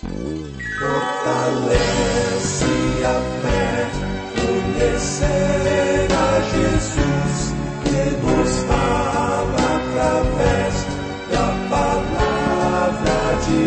Fortalece a fé, conhecer a Jesus, que nos fala através da palavra de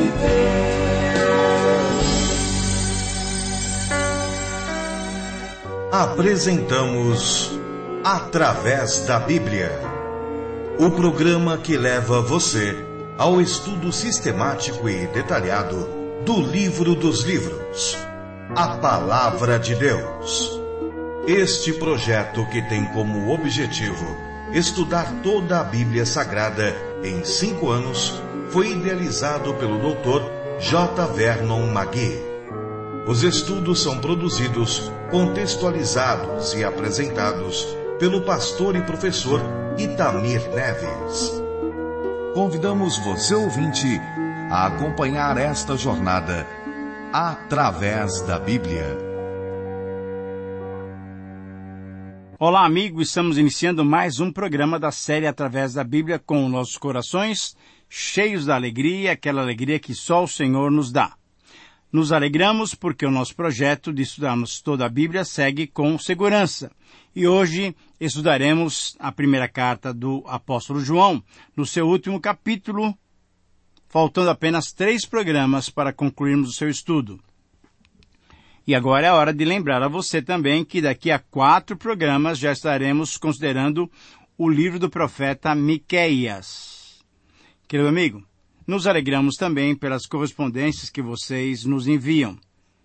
Deus. Apresentamos Através da Bíblia, o programa que leva você ao estudo sistemático e detalhado do livro dos livros, a Palavra de Deus. Este projeto, que tem como objetivo estudar toda a Bíblia Sagrada em 5 anos, foi idealizado pelo Dr. J. Vernon McGee. Os estudos são produzidos, contextualizados e apresentados pelo pastor e professor Itamir Neves. Convidamos você, ouvinte, a acompanhar esta jornada através da Bíblia. Olá, amigo, estamos iniciando mais um programa da série Através da Bíblia, com nossos corações cheios da alegria, aquela alegria que só o Senhor nos dá. Nos alegramos porque o nosso projeto de estudarmos toda a Bíblia segue com segurança. E hoje estudaremos a primeira carta do apóstolo João, no seu último capítulo, faltando apenas 3 programas para concluirmos o seu estudo. E agora é a hora de lembrar a você também que daqui a 4 programas já estaremos considerando o livro do profeta Miqueias. Querido amigo, nos alegramos também pelas correspondências que vocês nos enviam.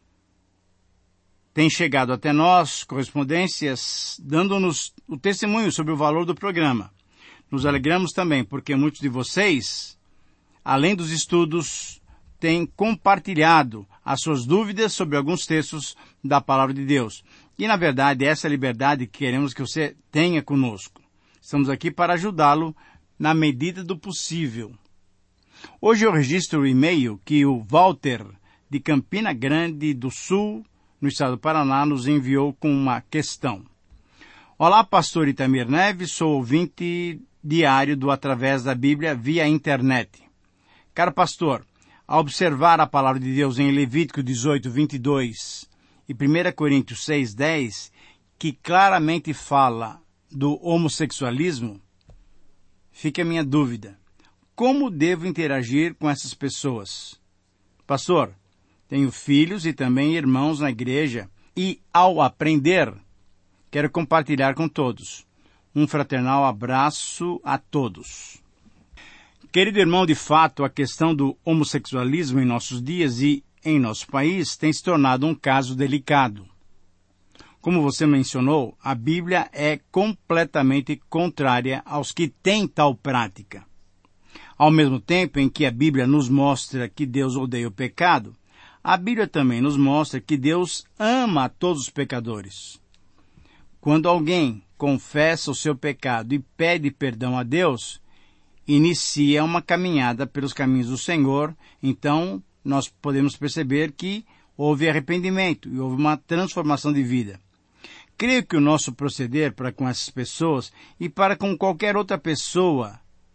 Tem chegado até nós correspondências dando-nos o testemunho sobre o valor do programa. Nos alegramos também porque muitos de vocês, além dos estudos, têm compartilhado as suas dúvidas sobre alguns textos da Palavra de Deus. E, na verdade, essa é a liberdade que queremos que você tenha conosco. Estamos aqui para ajudá-lo na medida do possível. Hoje eu registro o e-mail que o Walter, de Campina Grande do Sul, no estado do Paraná, nos enviou com uma questão. Olá, pastor Itamir Neves, sou ouvinte diário do Através da Bíblia via internet. Caro pastor, ao observar a palavra de Deus em Levítico 18, 22 e 1 Coríntios 6, 10, que claramente fala do homossexualismo, fica a minha dúvida. Como devo interagir com essas pessoas? Pastor, tenho filhos e também irmãos na igreja e, ao aprender, quero compartilhar com todos. Um fraternal abraço a todos. Querido irmão, de fato, a questão do homossexualismo em nossos dias e em nosso país tem se tornado um caso delicado. Como você mencionou, a Bíblia é completamente contrária aos que têm tal prática. Ao mesmo tempo em que a Bíblia nos mostra que Deus odeia o pecado, a Bíblia também nos mostra que Deus ama a todos os pecadores. Quando alguém confessa o seu pecado e pede perdão a Deus, inicia uma caminhada pelos caminhos do Senhor, então nós podemos perceber que houve arrependimento e houve uma transformação de vida. Creio que o nosso proceder para com essas pessoas e para com qualquer outra pessoa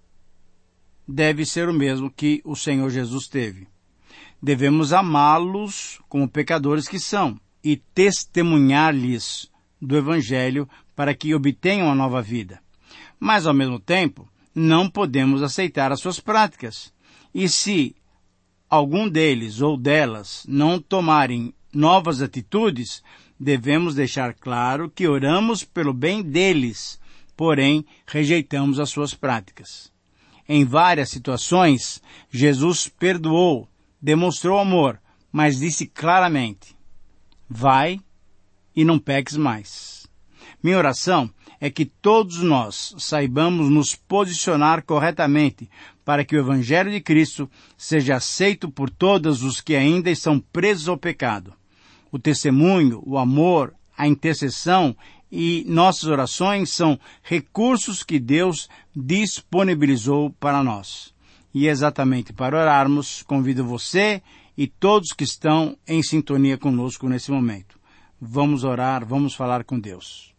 deve ser o mesmo que o Senhor Jesus teve. Devemos amá-los como pecadores que são e testemunhar-lhes do Evangelho para que obtenham a nova vida. Mas, ao mesmo tempo, não podemos aceitar as suas práticas. E se algum deles ou delas não tomarem novas atitudes, devemos deixar claro que oramos pelo bem deles, porém rejeitamos as suas práticas. Em várias situações, Jesus perdoou, demonstrou amor, mas disse claramente: vai e não peques mais. Minha oração é que todos nós saibamos nos posicionar corretamente para que o Evangelho de Cristo seja aceito por todos os que ainda estão presos ao pecado. O testemunho, o amor, a intercessão e nossas orações são recursos que Deus disponibilizou para nós. E exatamente para orarmos, convido você e todos que estão em sintonia conosco nesse momento. Vamos orar, vamos falar com Deus.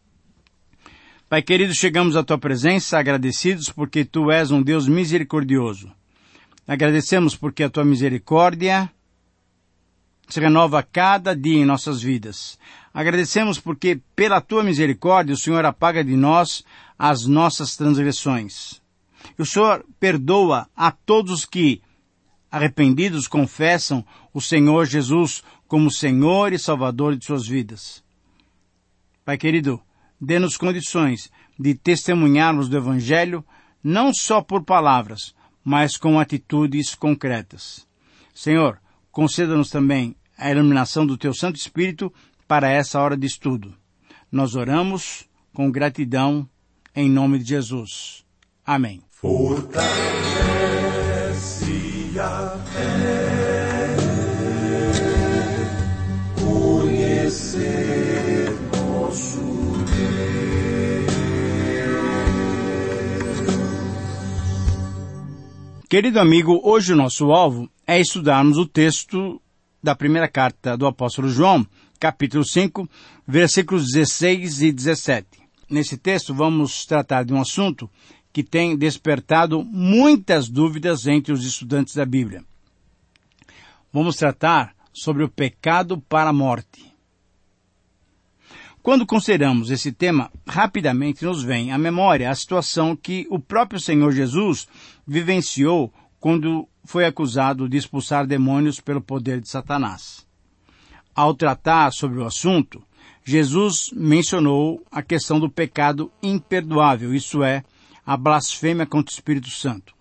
Pai querido, chegamos à Tua presença agradecidos porque Tu és um Deus misericordioso. Agradecemos porque a Tua misericórdia se renova a cada dia em nossas vidas. Agradecemos porque, pela Tua misericórdia, o Senhor apaga de nós as nossas transgressões. E o Senhor perdoa a todos os que, arrependidos, confessam o Senhor Jesus como Senhor e Salvador de suas vidas. Pai querido, dê-nos condições de testemunharmos do Evangelho, não só por palavras, mas com atitudes concretas. Senhor, conceda-nos também a iluminação do Teu Santo Espírito para essa hora de estudo. Nós oramos com gratidão em nome de Jesus. Amém. Fortalece a fé, conhecer nosso Deus. Querido amigo, hoje o nosso alvo é estudarmos o texto da primeira carta do apóstolo João, capítulo 5, versículos 16 e 17. Nesse texto vamos tratar de um assunto que tem despertado muitas dúvidas entre os estudantes da Bíblia. Vamos tratar sobre o pecado para a morte. Quando consideramos esse tema, rapidamente nos vem à memória a situação que o próprio Senhor Jesus vivenciou quando foi acusado de expulsar demônios pelo poder de Satanás. Ao tratar sobre o assunto, Jesus mencionou a questão do pecado imperdoável, isso é, a blasfêmia contra o Espírito Santo.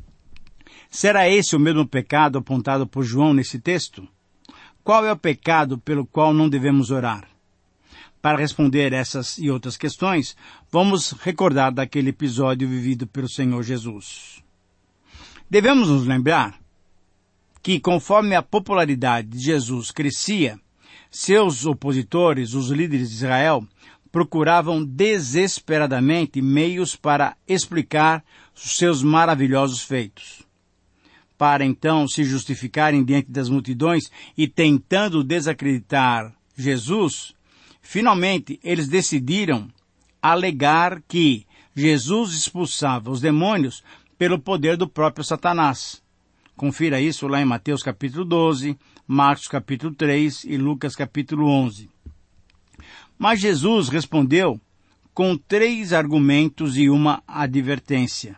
Será esse o mesmo pecado apontado por João nesse texto? Qual é o pecado pelo qual não devemos orar? Para responder essas e outras questões, vamos recordar daquele episódio vivido pelo Senhor Jesus. Devemos nos lembrar que, conforme a popularidade de Jesus crescia, seus opositores, os líderes de Israel, procuravam desesperadamente meios para explicar os seus maravilhosos feitos. Para então se justificarem diante das multidões e tentando desacreditar Jesus, finalmente eles decidiram alegar que Jesus expulsava os demônios pelo poder do próprio Satanás. Confira isso lá em Mateus capítulo 12, Marcos capítulo 3 e Lucas capítulo 11. Mas Jesus respondeu com 3 argumentos e uma advertência.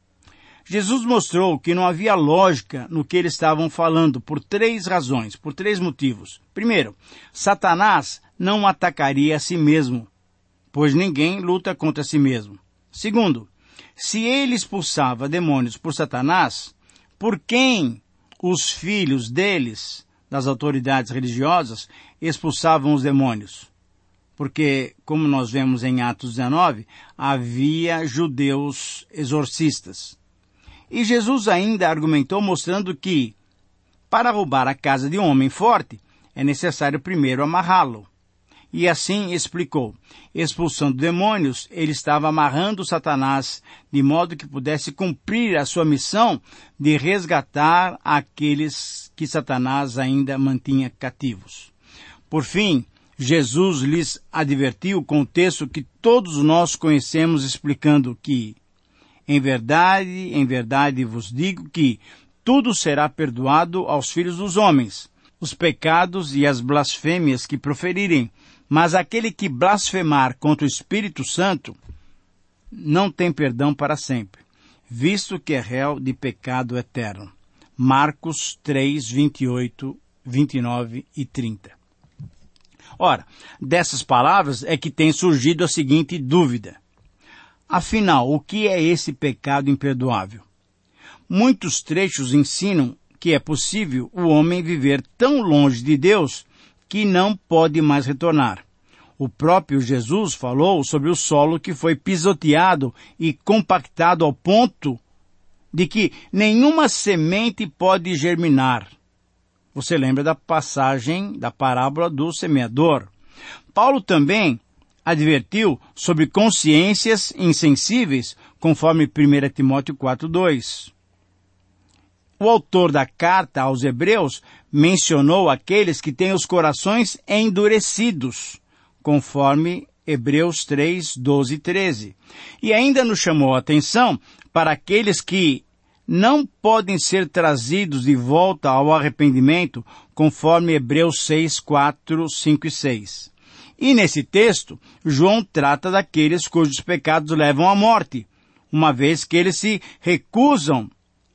Jesus mostrou que não havia lógica no que eles estavam falando por 3 razões, por 3 motivos. Primeiro, Satanás não atacaria a si mesmo, pois ninguém luta contra si mesmo. Segundo, se ele expulsava demônios por Satanás, por quem os filhos deles, das autoridades religiosas, expulsavam os demônios? Porque, como nós vemos em Atos 19, havia judeus exorcistas. E Jesus ainda argumentou mostrando que, para roubar a casa de um homem forte, é necessário primeiro amarrá-lo. E assim explicou, expulsando demônios, ele estava amarrando Satanás, de modo que pudesse cumprir a sua missão de resgatar aqueles que Satanás ainda mantinha cativos. Por fim, Jesus lhes advertiu com o texto que todos nós conhecemos, explicando que, em verdade vos digo que tudo será perdoado aos filhos dos homens, os pecados e as blasfêmias que proferirem, mas aquele que blasfemar contra o Espírito Santo não tem perdão para sempre, visto que é réu de pecado eterno. Marcos 3, 28, 29 e 30. Ora, dessas palavras é que tem surgido a seguinte dúvida. Afinal, o que é esse pecado imperdoável? Muitos trechos ensinam que é possível o homem viver tão longe de Deus que não pode mais retornar. O próprio Jesus falou sobre o solo que foi pisoteado e compactado ao ponto de que nenhuma semente pode germinar. Você lembra da passagem da parábola do semeador. Paulo também advertiu sobre consciências insensíveis, conforme 1 Timóteo 4:2. O autor da carta aos Hebreus mencionou aqueles que têm os corações endurecidos, conforme Hebreus 3, 12 e 13. E ainda nos chamou a atenção para aqueles que não podem ser trazidos de volta ao arrependimento, conforme Hebreus 6, 4, 5 e 6. E nesse texto, João trata daqueles cujos pecados levam à morte, uma vez que eles se recusam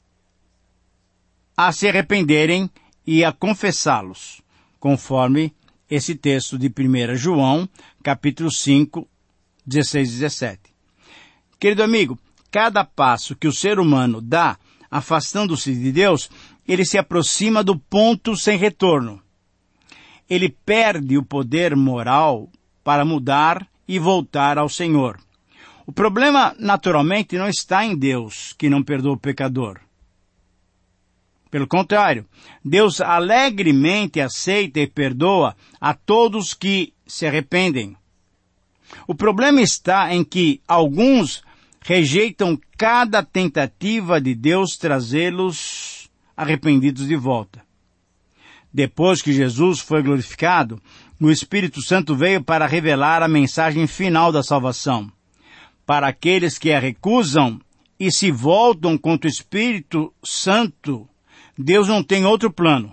a se arrependerem e a confessá-los, conforme esse texto de 1 João, capítulo 5, 16 e 17. Querido amigo, cada passo que o ser humano dá, afastando-se de Deus, ele se aproxima do ponto sem retorno. Ele perde o poder moral para mudar e voltar ao Senhor. O problema, naturalmente, não está em Deus, que não perdoa o pecador. Pelo contrário, Deus alegremente aceita e perdoa a todos que se arrependem. O problema está em que alguns rejeitam cada tentativa de Deus trazê-los arrependidos de volta. Depois que Jesus foi glorificado, o Espírito Santo veio para revelar a mensagem final da salvação. Para aqueles que a recusam e se voltam contra o Espírito Santo, Deus não tem outro plano.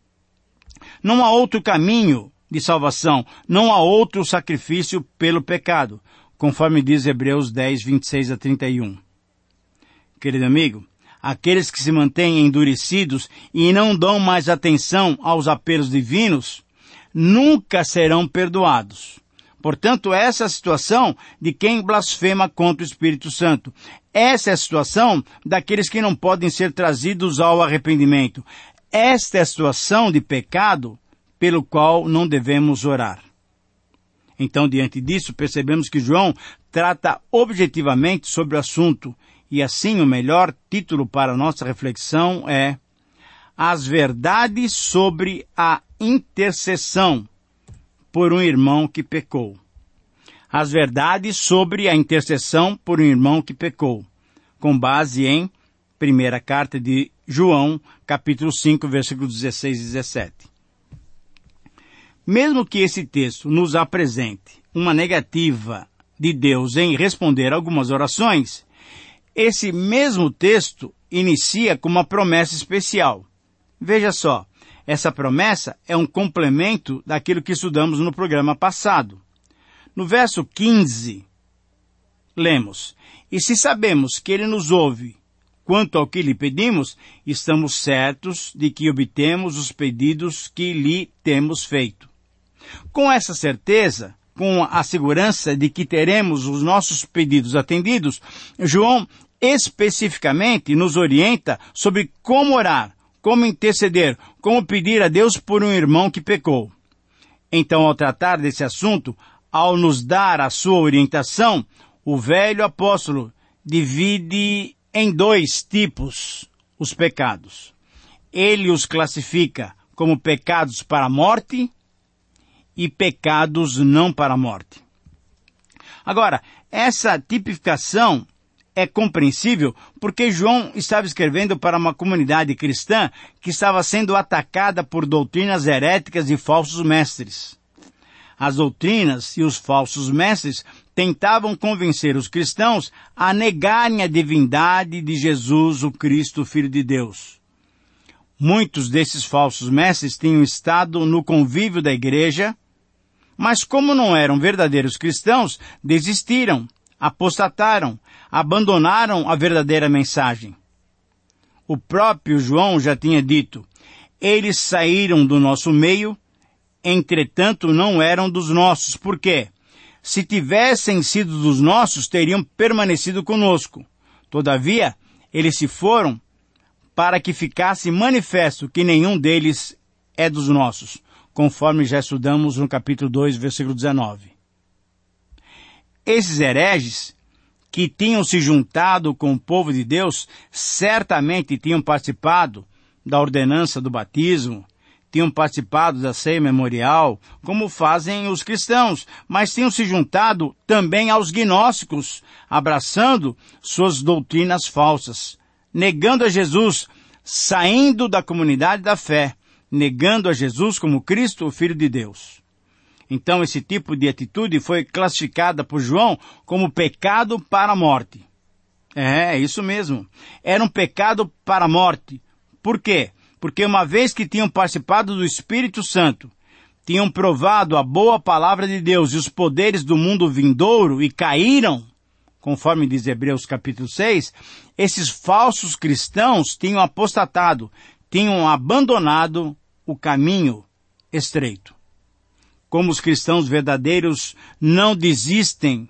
Não há outro caminho de salvação, não há outro sacrifício pelo pecado, conforme diz Hebreus 10, 26 a 31. Querido amigo, aqueles que se mantêm endurecidos e não dão mais atenção aos apelos divinos, nunca serão perdoados. Portanto, essa é a situação de quem blasfema contra o Espírito Santo. Essa é a situação daqueles que não podem ser trazidos ao arrependimento. Esta é a situação de pecado pelo qual não devemos orar. Então, diante disso, percebemos que João trata objetivamente sobre o assunto, e assim o melhor título para a nossa reflexão é As Verdades sobre a Intercessão por um irmão que pecou. As verdades sobre a intercessão por um irmão que pecou, com base em primeira carta de João, capítulo 5, versículos 16 e 17. Mesmo que esse texto nos apresente uma negativa de Deus em responder algumas orações, esse mesmo texto inicia com uma promessa especial. Veja só, essa promessa é um complemento daquilo que estudamos no programa passado. No verso 15, lemos, E se sabemos que Ele nos ouve quanto ao que lhe pedimos, estamos certos de que obtemos os pedidos que lhe temos feito. Com essa certeza, com a segurança de que teremos os nossos pedidos atendidos, João especificamente nos orienta sobre como orar, como interceder, como pedir a Deus por um irmão que pecou. Então, ao tratar desse assunto, ao nos dar a sua orientação, o velho apóstolo divide em dois tipos os pecados. Ele os classifica como pecados para a morte e pecados não para a morte. Agora, essa tipificação é compreensível porque João estava escrevendo para uma comunidade cristã que estava sendo atacada por doutrinas heréticas e falsos mestres. As doutrinas e os falsos mestres tentavam convencer os cristãos a negarem a divindade de Jesus, o Cristo, Filho de Deus. Muitos desses falsos mestres tinham estado no convívio da igreja, mas como não eram verdadeiros cristãos, desistiram, apostataram, abandonaram a verdadeira mensagem. O próprio João já tinha dito, eles saíram do nosso meio, entretanto não eram dos nossos. Por quê? Se tivessem sido dos nossos, teriam permanecido conosco. Todavia, eles se foram para que ficasse manifesto que nenhum deles é dos nossos, conforme já estudamos no capítulo 2, versículo 19. Esses hereges, que tinham se juntado com o povo de Deus, certamente tinham participado da ordenança do batismo, tinham participado da ceia memorial, como fazem os cristãos, mas tinham se juntado também aos gnósticos, abraçando suas doutrinas falsas, negando a Jesus, saindo da comunidade da fé, negando a Jesus como Cristo, o Filho de Deus. Então esse tipo de atitude foi classificada por João como pecado para a morte. É, isso mesmo. Era um pecado para a morte. Por quê? Porque uma vez que tinham participado do Espírito Santo, tinham provado a boa palavra de Deus e os poderes do mundo vindouro e caíram, conforme diz Hebreus capítulo 6, esses falsos cristãos tinham apostatado, tinham abandonado o caminho estreito. Como os cristãos verdadeiros não desistem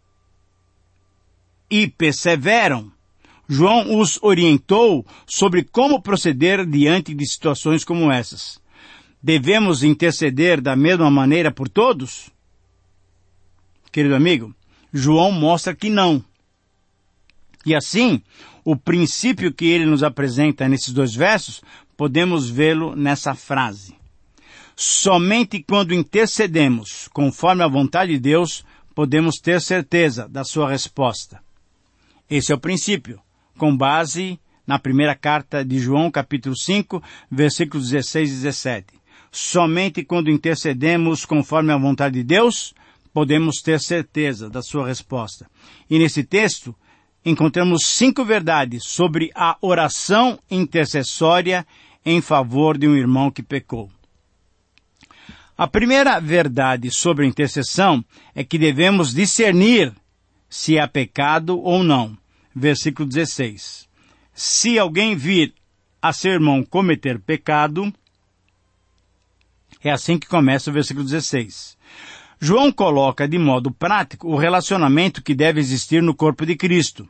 e perseveram, João os orientou sobre como proceder diante de situações como essas. Devemos interceder da mesma maneira por todos? Querido amigo, João mostra que não. E assim, o princípio que ele nos apresenta nesses 2 versos, podemos vê-lo nessa frase. Somente quando intercedemos conforme a vontade de Deus, podemos ter certeza da sua resposta. Esse é o princípio, com base na primeira carta de João, capítulo 5, versículos 16 e 17. Somente quando intercedemos conforme a vontade de Deus, podemos ter certeza da sua resposta. E nesse texto, encontramos 5 verdades sobre a oração intercessória em favor de um irmão que pecou. A primeira verdade sobre a intercessão é que devemos discernir se há pecado ou não. Versículo 16. Se alguém vir a seu irmão cometer pecado, é assim que começa o versículo 16. João coloca de modo prático o relacionamento que deve existir no corpo de Cristo.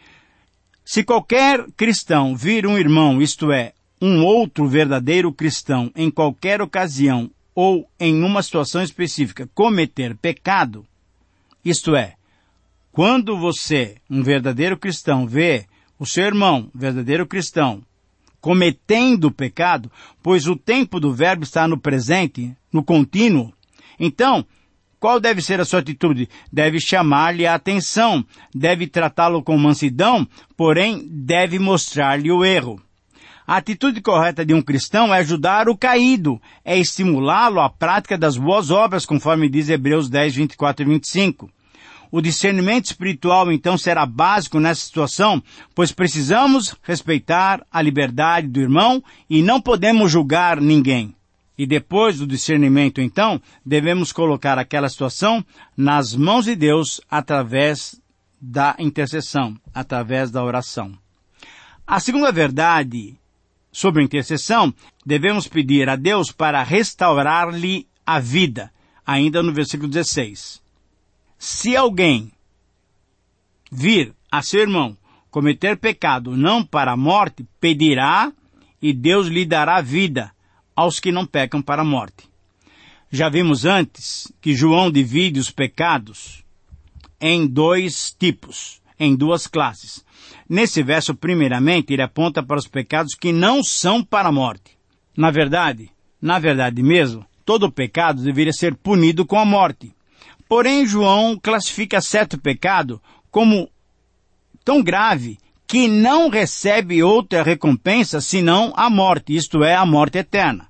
Se qualquer cristão vir um irmão, isto é, um outro verdadeiro cristão, em qualquer ocasião ou em uma situação específica, cometer pecado, isto é, quando você, um verdadeiro cristão, vê o seu irmão, verdadeiro cristão, cometendo pecado, pois o tempo do verbo está no presente, no contínuo, então, qual deve ser a sua atitude? Deve chamar-lhe a atenção, deve tratá-lo com mansidão, porém deve mostrar-lhe o erro. A atitude correta de um cristão é ajudar o caído, é estimulá-lo à prática das boas obras, conforme diz Hebreus 10, 24 e 25. O discernimento espiritual, então, será básico nessa situação, pois precisamos respeitar a liberdade do irmão e não podemos julgar ninguém. E depois do discernimento, então, devemos colocar aquela situação nas mãos de Deus através da intercessão, através da oração. A segunda verdade sobre a intercessão, devemos pedir a Deus para restaurar-lhe a vida, ainda no versículo 16. Se alguém vir a seu irmão cometer pecado não para a morte, pedirá e Deus lhe dará vida aos que não pecam para a morte. Já vimos antes que João divide os pecados em 2 tipos, em 2 classes. Nesse verso, primeiramente, ele aponta para os pecados que não são para a morte. Na verdade mesmo, todo pecado deveria ser punido com a morte. Porém, João classifica certo pecado como tão grave que não recebe outra recompensa senão a morte, isto é, a morte eterna.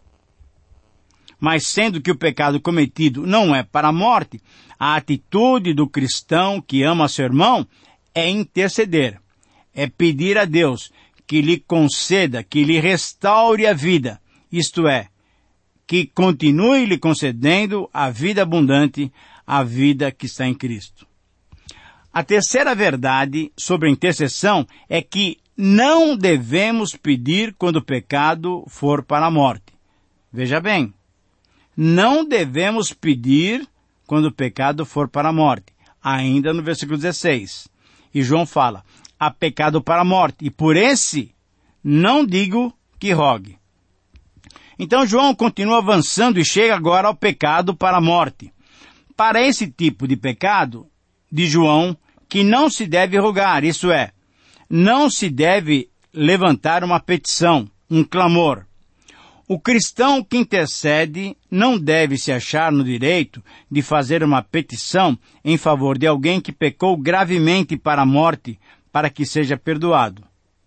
Mas sendo que o pecado cometido não é para a morte, a atitude do cristão que ama seu irmão é interceder, é pedir a Deus que lhe conceda, que lhe restaure a vida, isto é, que continue lhe concedendo a vida abundante, a vida que está em Cristo. A terceira verdade sobre a intercessão é que não devemos pedir quando o pecado for para a morte. Veja bem, não devemos pedir quando o pecado for para a morte, ainda no versículo 16. E João fala, há pecado para a morte, e por esse não digo que rogue. Então João continua avançando e chega agora ao pecado para a morte. Para esse tipo de pecado, de João, que não se deve rogar, isso é, não se deve levantar uma petição, um clamor. O cristão que intercede não deve se achar no direito de fazer uma petição em favor de alguém que pecou gravemente para a morte, para que seja perdoado.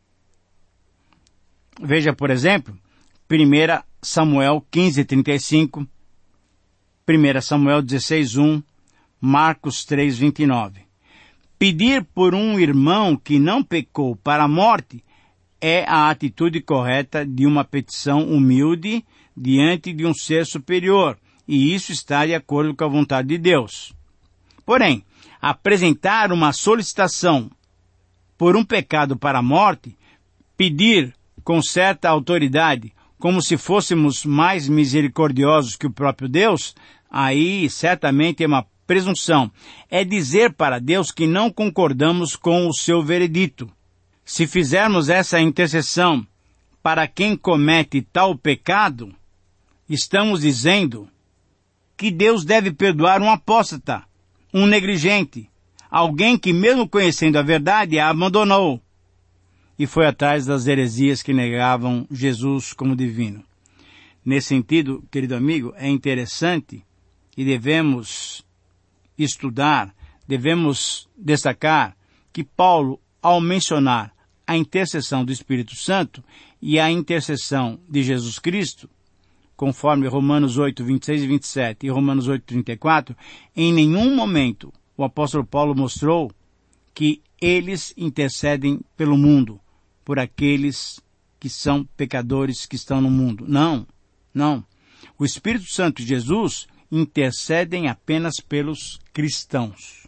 Veja, por exemplo, 1 Samuel 15:35, 1 Samuel 16:1, Marcos 3:29. Pedir por um irmão que não pecou para a morte é a atitude correta de uma petição humilde diante de um ser superior, e isso está de acordo com a vontade de Deus. Porém, apresentar uma solicitação por um pecado para a morte, pedir com certa autoridade, como se fôssemos mais misericordiosos que o próprio Deus, aí certamente é uma presunção. É dizer para Deus que não concordamos com o seu veredito. Se fizermos essa intercessão para quem comete tal pecado, estamos dizendo que Deus deve perdoar um apóstata, um negligente, alguém que mesmo conhecendo a verdade a abandonou e foi atrás das heresias que negavam Jesus como divino. Nesse sentido, querido amigo, é interessante e devemos estudar, devemos destacar que Paulo, ao mencionar a intercessão do Espírito Santo e a intercessão de Jesus Cristo, conforme Romanos 8, 26 e 27 e Romanos 8, 34, em nenhum momento o apóstolo Paulo mostrou que eles intercedem pelo mundo, por aqueles que são pecadores que estão no mundo. Não, não. O Espírito Santo e Jesus intercedem apenas pelos cristãos.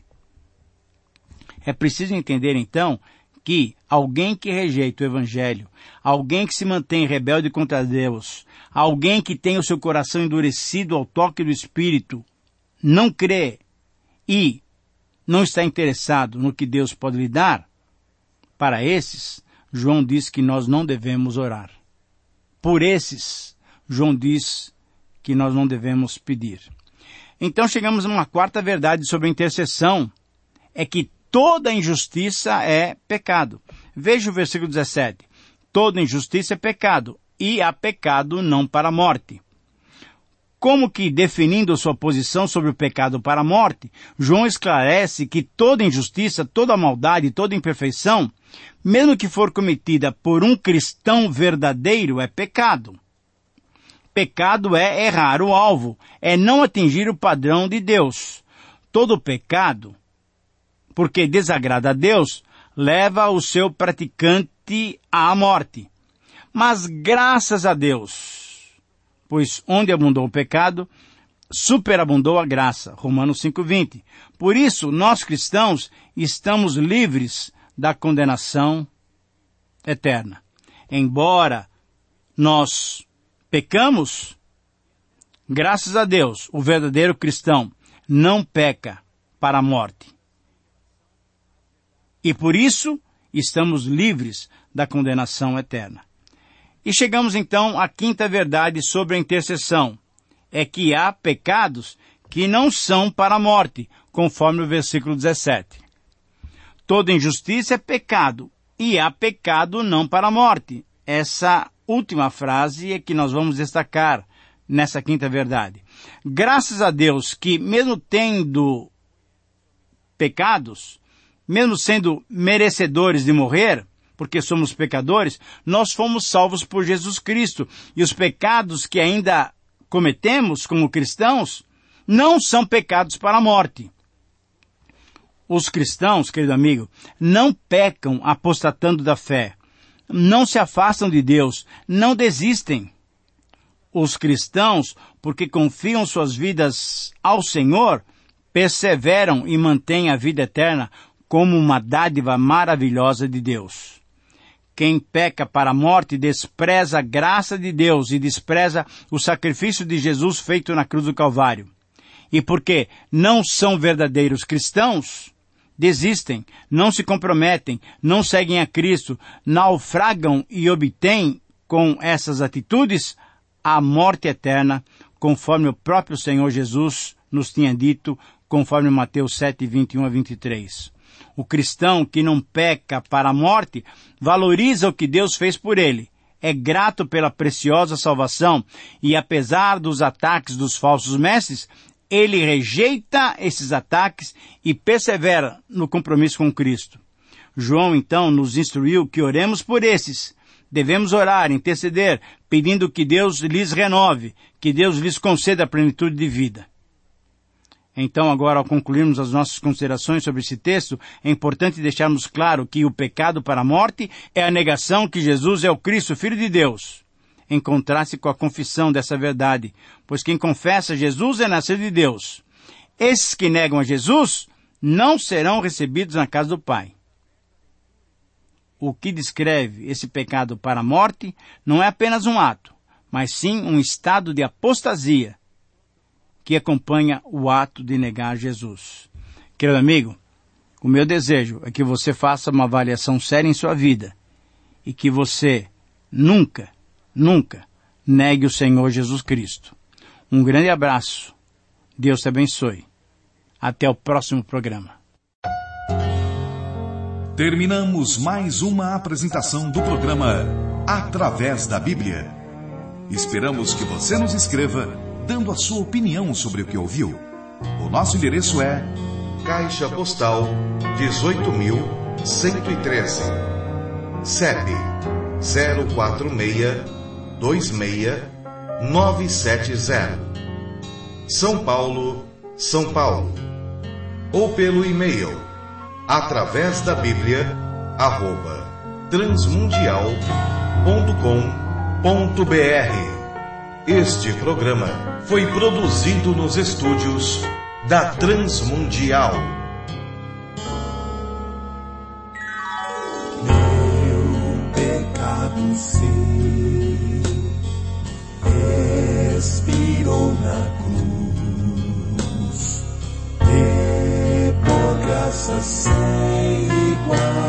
É preciso entender, então, que alguém que rejeita o Evangelho, alguém que se mantém rebelde contra Deus, alguém que tem o seu coração endurecido ao toque do Espírito, não crê e não está interessado no que Deus pode lhe dar, para esses, João diz que nós não devemos orar. Por esses, João diz que nós não devemos pedir. Então chegamos a uma quarta verdade sobre a intercessão, é que toda injustiça é pecado. Veja o versículo 17. Toda injustiça é pecado, e há pecado não para a morte. Como que, definindo sua posição sobre o pecado para a morte, João esclarece que toda injustiça, toda maldade, toda imperfeição, mesmo que for cometida por um cristão verdadeiro, é pecado. Pecado é errar o alvo, é não atingir o padrão de Deus. Todo pecado, porque desagrada a Deus, leva o seu praticante à morte. Mas graças a Deus, pois onde abundou o pecado, superabundou a graça. Romanos 5:20. Por isso, nós cristãos estamos livres da condenação eterna. Embora nós pecamos, graças a Deus, o verdadeiro cristão não peca para a morte. E por isso, estamos livres da condenação eterna. E chegamos então à quinta verdade sobre a intercessão. É que há pecados que não são para a morte, conforme o versículo 17. Toda injustiça é pecado, e há pecado não para a morte. Essa última frase é que nós vamos destacar nessa quinta verdade. Graças a Deus que, mesmo tendo pecados, mesmo sendo merecedores de morrer, porque somos pecadores, nós fomos salvos por Jesus Cristo. E os pecados que ainda cometemos como cristãos não são pecados para a morte. Os cristãos, querido amigo, não pecam apostatando da fé, não se afastam de Deus, não desistem. Os cristãos, porque confiam suas vidas ao Senhor, perseveram e mantêm a vida eterna como uma dádiva maravilhosa de Deus. Quem peca para a morte despreza a graça de Deus e despreza o sacrifício de Jesus feito na cruz do Calvário. E porque não são verdadeiros cristãos, desistem, não se comprometem, não seguem a Cristo, naufragam e obtêm, com essas atitudes, a morte eterna, conforme o próprio Senhor Jesus nos tinha dito, conforme Mateus 7, 21 a 23. O cristão que não peca para a morte valoriza o que Deus fez por ele, é grato pela preciosa salvação e, apesar dos ataques dos falsos mestres, ele rejeita esses ataques e persevera no compromisso com Cristo. João, então, nos instruiu que oremos por esses. Devemos orar, interceder, pedindo que Deus lhes renove, que Deus lhes conceda a plenitude de vida. Então, agora, ao concluirmos as nossas considerações sobre esse texto, é importante deixarmos claro que o pecado para a morte é a negação que Jesus é o Cristo, Filho de Deus, em contraste com a confissão dessa verdade, pois quem confessa Jesus é nascido de Deus. Esses que negam a Jesus não serão recebidos na casa do Pai. O que descreve esse pecado para a morte não é apenas um ato, mas sim um estado de apostasia que acompanha o ato de negar Jesus. Querido amigo, o meu desejo é que você faça uma avaliação séria em sua vida e que você nunca negue o Senhor Jesus Cristo. Um grande abraço. Deus te abençoe. Até o próximo programa. Terminamos mais uma apresentação do programa Através da Bíblia. Esperamos que você nos escreva, dando a sua opinião sobre o que ouviu. O nosso endereço é Caixa Postal 18.113, CEP 04626-970, São Paulo, São Paulo. Ou pelo e-mail através da Bíblia @transmundial.com.br. Este programa foi produzido nos estúdios da Transmundial. Meu pecado se expirou na cruz, e por graça sem igual